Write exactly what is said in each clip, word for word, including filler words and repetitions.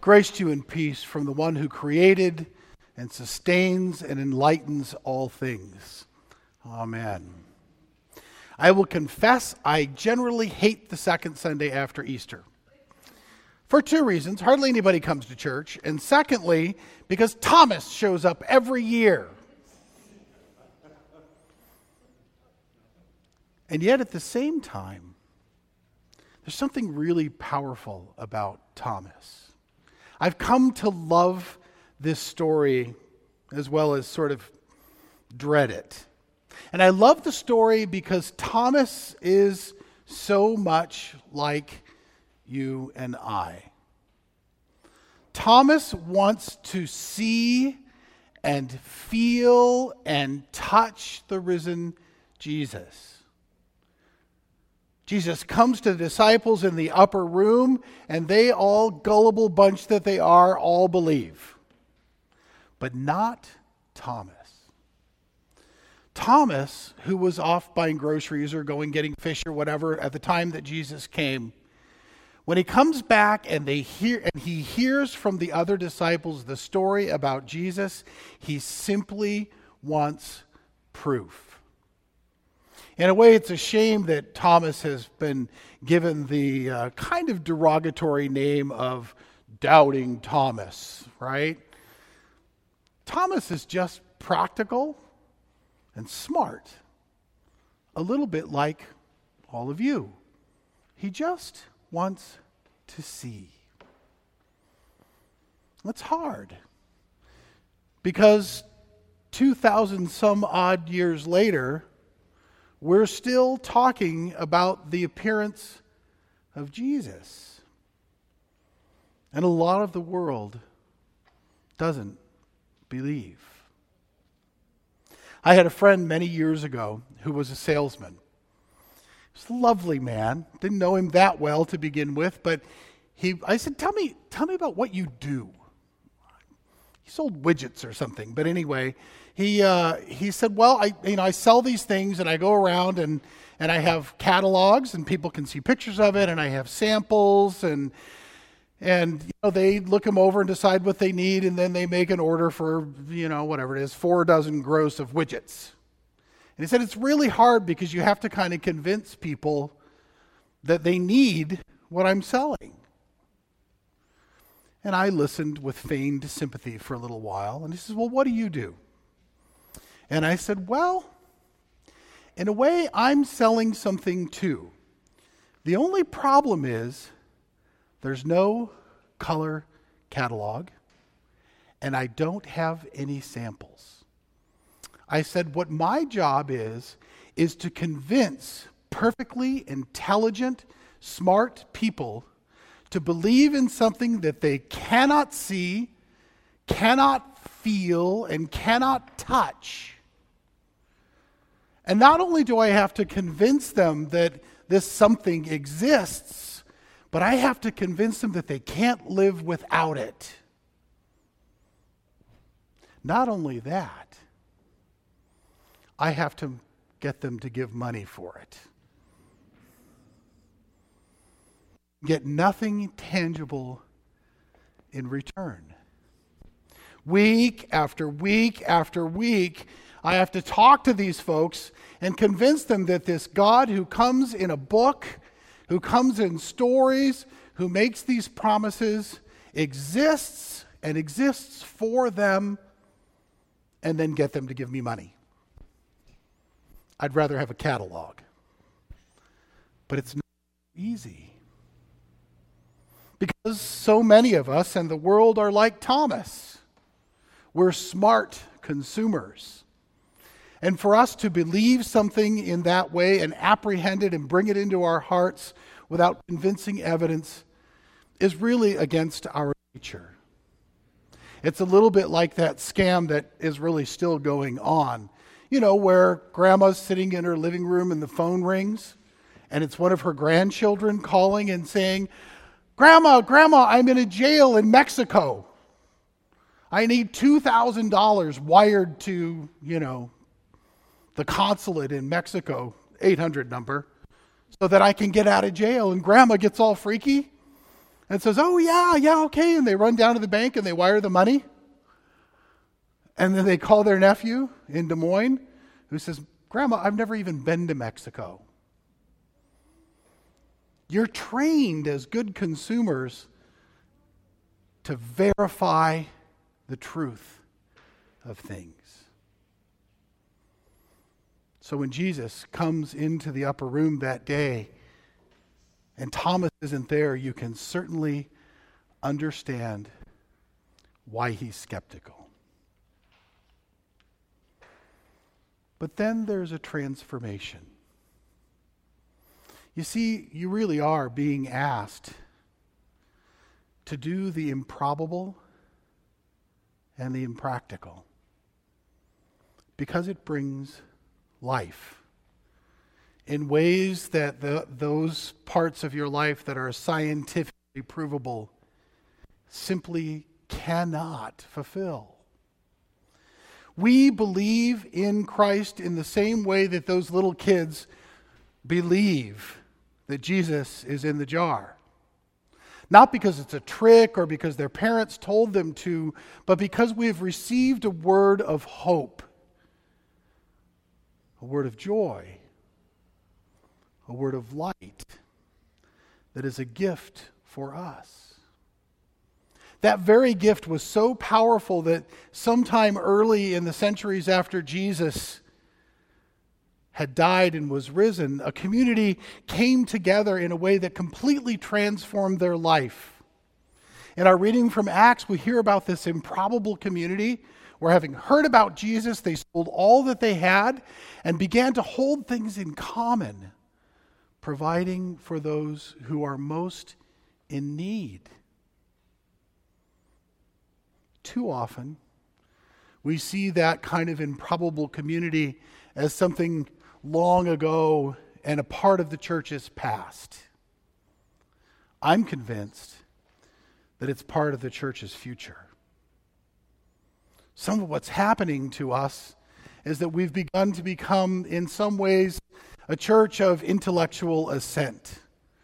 Grace to you and peace from the one who created and sustains and enlightens all things. Amen. I will confess I generally hate the second Sunday after Easter. For two reasons. Hardly anybody comes to church. And secondly, because Thomas shows up every year. And yet at the same time, there's something really powerful about Thomas. I've come to love this story as well as sort of dread it. And I love the story because Thomas is so much like you and I. Thomas wants to see and feel and touch the risen Jesus. Jesus comes to the disciples in the upper room, and they all, gullible bunch that they are, all believe. But not Thomas. Thomas, who was off buying groceries or going getting fish or whatever at the time that Jesus came, when he comes back and they hear and he hears from the other disciples the story about Jesus, he simply wants proof. In a way, it's a shame that Thomas has been given the uh, kind of derogatory name of Doubting Thomas, right? Thomas is just practical and smart, a little bit like all of you. He just wants to see. That's hard, because two thousand some odd years later, we're still talking about the appearance of Jesus. And a lot of the world doesn't believe. I had a friend many years ago who was a salesman. He was a lovely man. Didn't know him that well to begin with, but he I said, tell me, tell me about what you do. He sold widgets or something, but anyway, he uh, he said, well, I you know I sell these things and I go around and and I have catalogs and people can see pictures of it, and I have samples and and you know they look them over and decide what they need, and then they make an order for you know whatever it is, four dozen gross of widgets. And he said it's really hard because you have to kind of convince people that they need what I'm selling. And I listened with feigned sympathy for a little while. And he says, well, what do you do? And I said, well, in a way, I'm selling something too. The only problem is there's no color catalog, and I don't have any samples. I said, what my job is, is to convince perfectly intelligent, smart people to believe in something that they cannot see, cannot feel, and cannot touch. And not only do I have to convince them that this something exists, but I have to convince them that they can't live without it. Not only that, I have to get them to give money for it. Get nothing tangible in return. Week after week after week, I have to talk to these folks and convince them that this God who comes in a book, who comes in stories, who makes these promises, exists and exists for them, and then get them to give me money. I'd rather have a catalog. But it's not easy. Because so many of us and the world are like Thomas. We're smart consumers. And for us to believe something in that way and apprehend it and bring it into our hearts without convincing evidence is really against our nature. It's a little bit like that scam that is really still going on. You know, where grandma's sitting in her living room and the phone rings, and it's one of her grandchildren calling and saying, Grandma, Grandma, I'm in a jail in Mexico. I need two thousand dollars wired to, you know, the consulate in Mexico, eight hundred number, so that I can get out of jail. And Grandma gets all freaky. and says, oh, yeah, yeah, okay. And they run down to the bank and they wire the money. And then they call their nephew in Des Moines who says, Grandma, I've never even been to Mexico. You're trained as good consumers to verify the truth of things. So when Jesus comes into the upper room that day and Thomas isn't there, you can certainly understand why he's skeptical. But then there's a transformation. You see, you really are being asked to do the improbable and the impractical because it brings life in ways that the, those parts of your life that are scientifically provable simply cannot fulfill. We believe in Christ in the same way that those little kids believe that Jesus is in the jar. Not because it's a trick or because their parents told them to, but because we have received a word of hope, a word of joy, a word of light that is a gift for us. That very gift was so powerful that sometime early in the centuries after Jesus had died and was risen, a community came together in a way that completely transformed their life. In our reading from Acts, we hear about this improbable community where, having heard about Jesus, they sold all that they had and began to hold things in common, providing for those who are most in need. Too often, we see that kind of improbable community as something long ago and a part of the church's past. I'm convinced that it's part of the church's future. Some of what's happening to us is that we've begun to become, in some ways, a church of intellectual assent.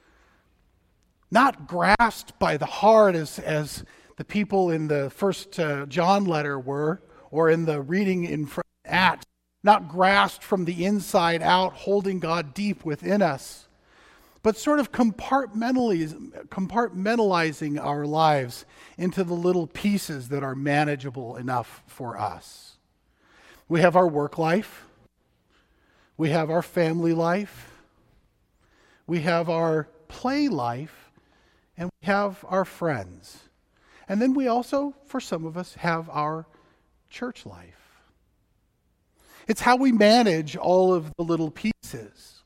Not grasped by the heart as, as the people in the first uh, John letter were, or in the reading in Acts. Not grasped from the inside out, holding God deep within us, but sort of compartmentalizing, compartmentalizing our lives into the little pieces that are manageable enough for us. We have our work life. We have our family life. We have our play life. And we have our friends. And then we also, for some of us, have our church life. It's how we manage all of the little pieces.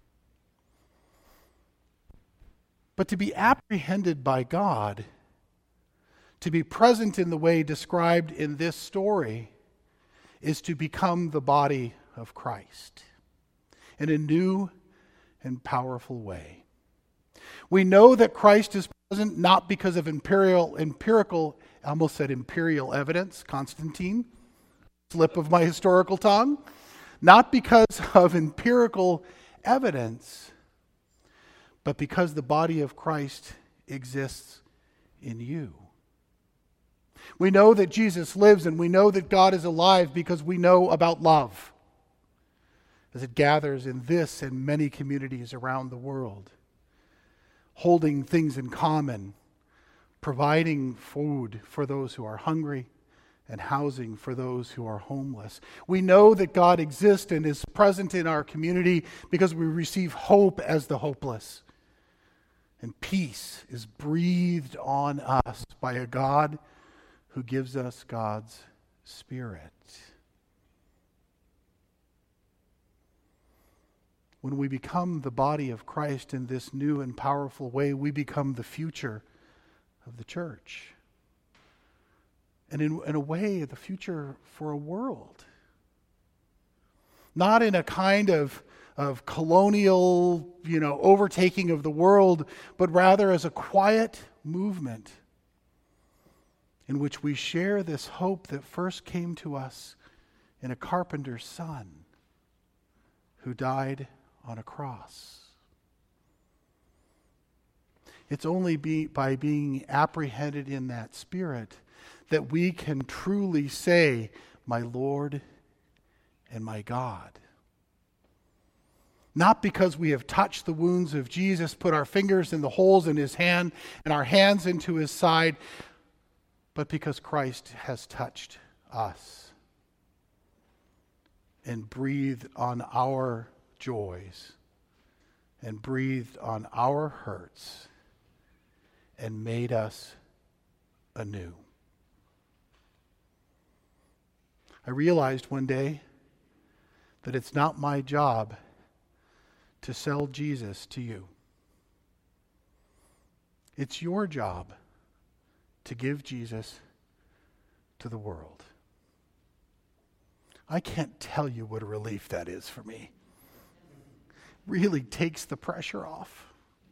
But to be apprehended by God, to be present in the way described in this story, is to become the body of Christ in a new and powerful way. We know that Christ is present not because of imperial, empirical, I almost said imperial evidence, Constantine, slip of my historical tongue, not because of empirical evidence, but because the body of Christ exists in you. We know that Jesus lives and we know that God is alive because we know about love as it gathers in this and many communities around the world, holding things in common, providing food for those who are hungry, and housing for those who are homeless. We know that God exists and is present in our community because we receive hope as the hopeless. And peace is breathed on us by a God who gives us God's Spirit. When we become the body of Christ in this new and powerful way, we become the future of the church. And in, in a way, the future for a world. Not in a kind of, of colonial, you know, overtaking of the world, but rather as a quiet movement in which we share this hope that first came to us in a carpenter's son who died on a cross. It's only be, by being apprehended in that spirit that we can truly say, my Lord and my God. Not because we have touched the wounds of Jesus, put our fingers in the holes in his hand and our hands into his side, but because Christ has touched us and breathed on our joys and breathed on our hurts and made us anew. I realized one day that it's not my job to sell Jesus to you. It's your job to give Jesus to the world. I can't tell you what a relief that is for me. Really takes the pressure off.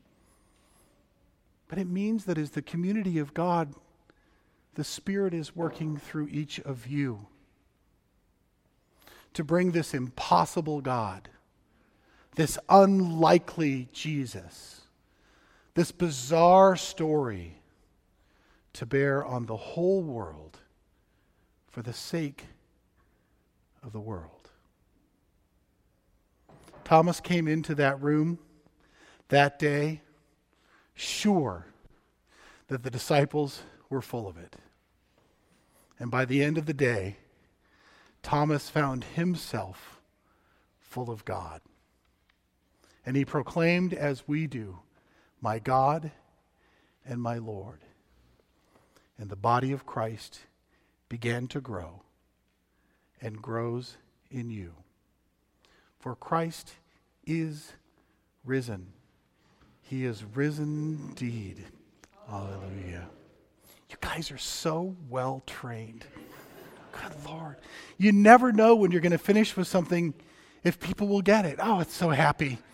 But it means that as the community of God, the Spirit is working through each of you to bring this impossible God, this unlikely Jesus, this bizarre story to bear on the whole world for the sake of the world. Thomas came into that room that day sure that the disciples were full of it. And by the end of the day, Thomas found himself full of God. And he proclaimed, as we do, my God and my Lord. And the body of Christ began to grow and grows in you. For Christ is risen. He is risen indeed. Hallelujah. You guys are so well trained. Good Lord. You never know when you're going to finish with something if people will get it. Oh, it's so happy.